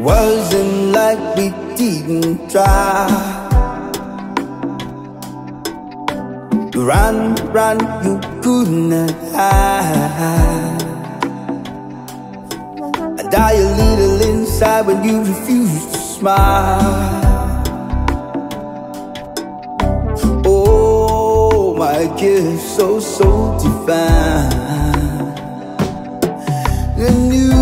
wasn't like we didn't try. Run, run, you couldn't hide. I die a little inside when you refuse to smile. Oh, my gift so divine. And you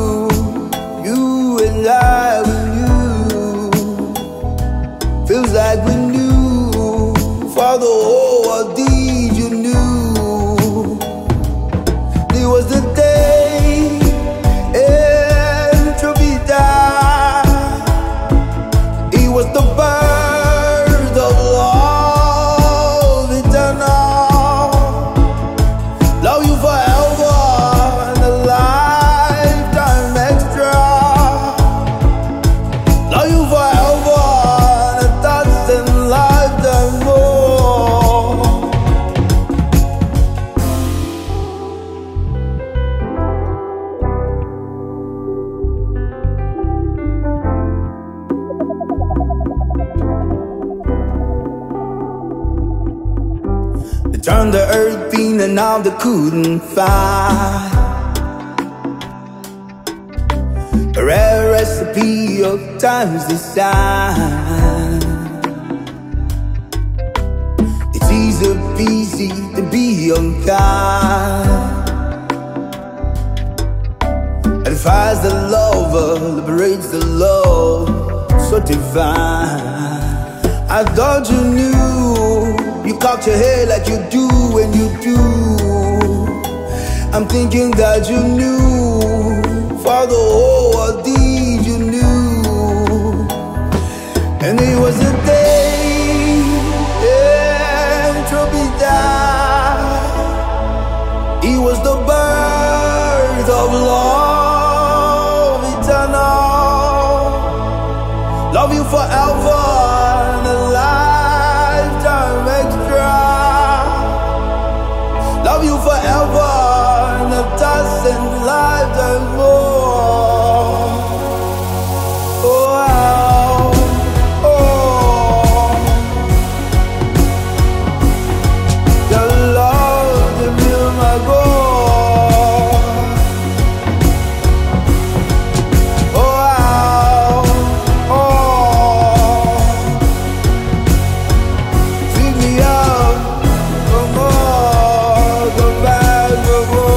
and I, we knew. Feels like we knew for the whole ordeal. You knew it was the day entropy died. It was the birth of love eternal. Love you forever and a lifetime extra. Love you forever and a thousand lifetime more. They turned the earth green and now they couldn't find a rare recipe of time's design. It's easy peasy to be unkind. Edifies the lover, liberates the love so divine. I thought you knew. You cocked your head like you do when you do. I'm thinking that you knew for the whole ordeal. You knew, and it was the day entropy died. It was the birth of love eternal. Love you forever and a lifetime extra. Love you forever and a thousand lifetimes more. Oh, oh, your love to be my goal. Oh, oh, pick me up, come on, come back, come on.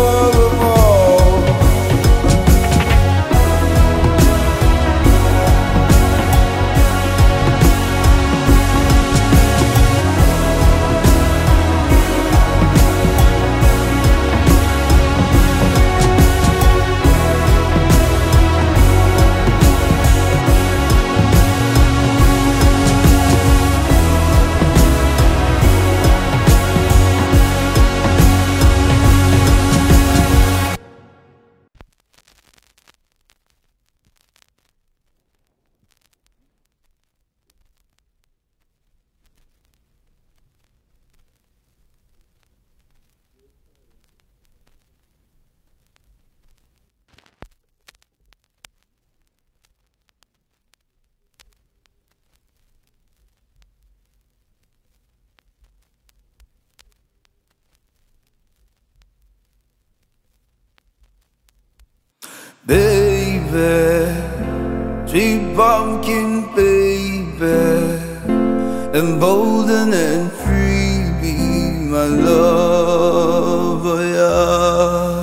Baby, sweet pumpkin baby, emboldened and free, be my lover, yeah.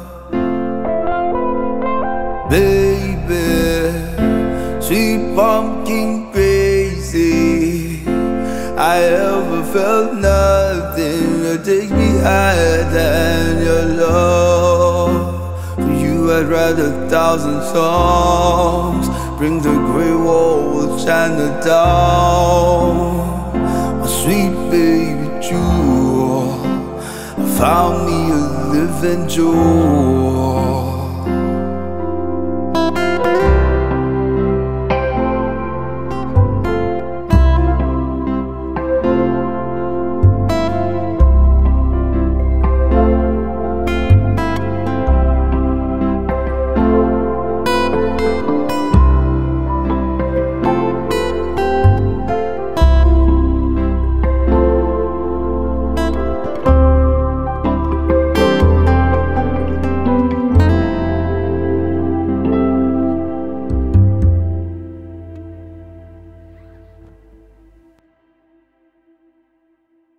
Baby, sweet pumpkin crazy, I ever felt nothing that takes me higher than your love. I'd write 1,000 songs, bring the grey wall, China down. My sweet baby jewel, I found me a living jewel.